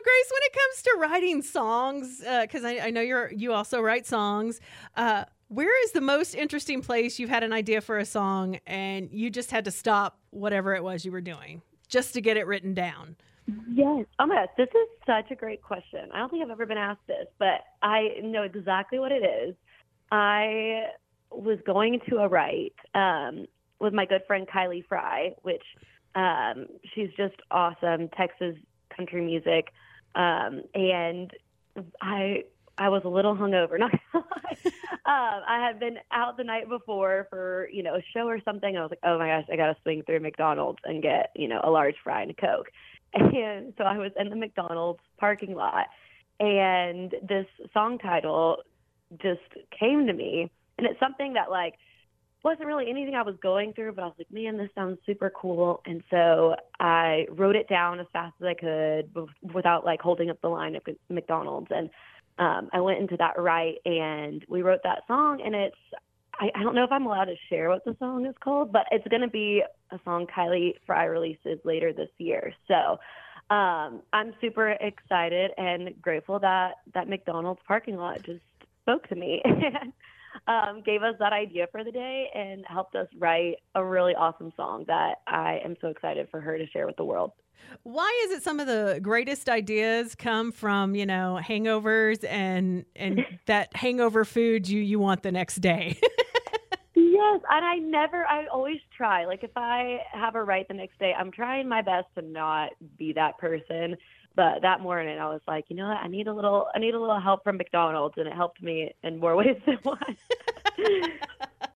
Grace, when it comes to writing songs, because I know you also write songs, where is the most interesting place you've had an idea for a song and you just had to stop whatever it was you were doing just to get it written down? Yes. Oh my gosh, this is such a great question. I don't think I've ever been asked this, but I know exactly what it is. I was going to a write with my good friend Kylie Fry, which she's just awesome, Texas country music. And I was a little hungover, not gonna lie. I had been out the night before for, a show or something. I was like, oh my gosh, I got to swing through McDonald's and get, a large fry and a Coke. And so I was in the McDonald's parking lot, and this song title just came to me. And it's something that, wasn't really anything I was going through, but I was like, man, this sounds super cool. And so I wrote it down as fast as I could without, holding up the line at McDonald's. And I went into that write, and we wrote that song. And I don't know if I'm allowed to share what the song is called, but it's going to be a song Kylie Fry releases later this year. So I'm super excited and grateful that McDonald's parking lot just spoke to me and gave us that idea for the day and helped us write a really awesome song that I am so excited for her to share with the world. Why is it some of the greatest ideas come from, hangovers and that hangover food you want the next day? Yes, and I always try. If I have a write the next day, I'm trying my best to not be that person. But that morning I was like, you know what? I need a little help from McDonald's, and it helped me in more ways than one.